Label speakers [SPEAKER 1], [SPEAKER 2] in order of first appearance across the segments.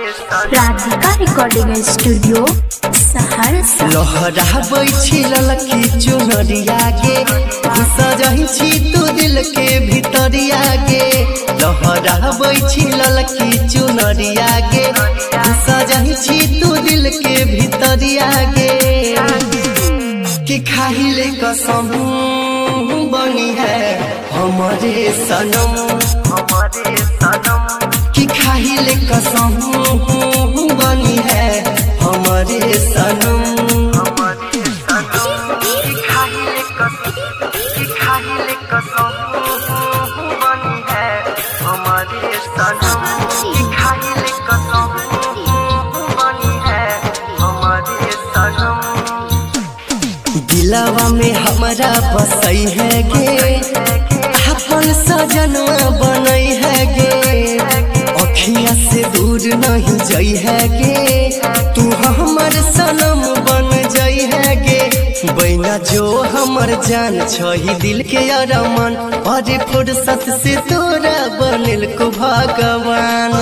[SPEAKER 1] Radhika recording studio Saharsa.
[SPEAKER 2] लहराबै छी ललकी चुनरिया गे, सजही छी तू दिल के भितरिया गे। लहराबै छी ललकी चुनरिया गे, सजही छी तू दिल के भितरिया गे। कि खाहिले कसम बनी है हमारे सनम, हमारे सनम। कि खाहिले कसम बनी है हमारे सनम, हमारे सनम। कि खाहिले कसम, कि खाहिले कसम बनी है हमारे सनम। कि खाहिले कसम बनी है हमारे सनम। दिलवा में हमारा बसई है गे, अपन सजनवा बनई है गे। अखियाँ से दूर नहीं जाई है गे, तू हमर सनम बन जाई है गे। बैना जो हमर जान छही दिल के अरमान, अरे फुर्सत से तोरा बनल को भगवान।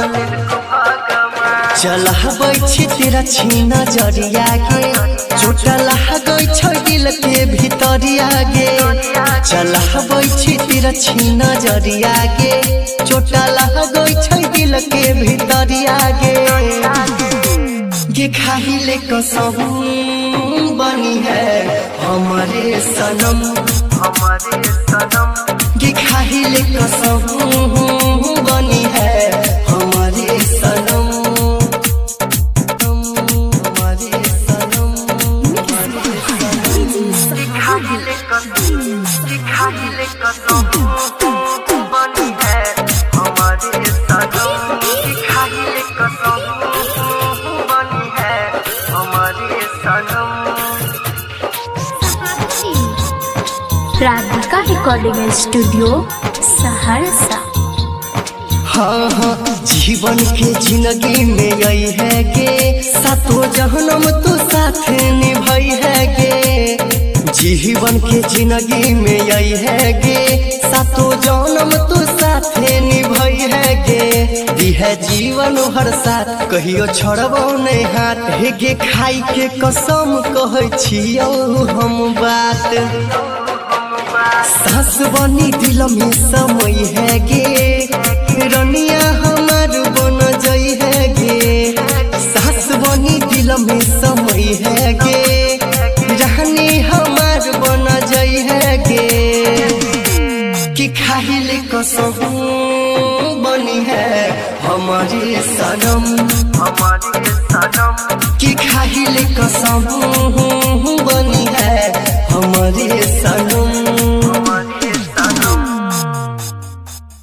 [SPEAKER 2] चलहबै छी तेरा छीना जरिया गे, चोटा लागै छै दिल के भितरिया गे। चलहबै छी तेरा छीना जरिया गे, चोटा लागै छै दिल के भितरिया गे। गे खाहिले कसम बनी है हमारे सनम, हमारे सनम। गे खाहिले कसम बनी है हमारे सनम, हमारे सनम। गे खाहिले कसम, गे खाहिले कसम बनी है हमारे सनम। गे खाहिले कसम बनी है हमारे सनम।
[SPEAKER 1] Radhika recording studio Saharsa.
[SPEAKER 2] हाँ हाँ जीवन के जिंदगी में आई है गे, सातों जन्म तू साथ निभाई है गे। जीवन के जिंदगी में आई है गे, सातों जन्म तू साथ निभाई है गे। दी है जीवन हर साथ कहियो छोड़बो नहीं हाथ, हे गे खाई के कसम कहै छियौ हम बात। सास बनी दिल में समय है गे, रनिया हमार बन जाई है गे। सास बनी दिल में समय है गे, रहनी हमार बन जाई है गे। कि खाहिले कसम बनी है हमारे सनम, हमारे सनम। कि खाहिले कसम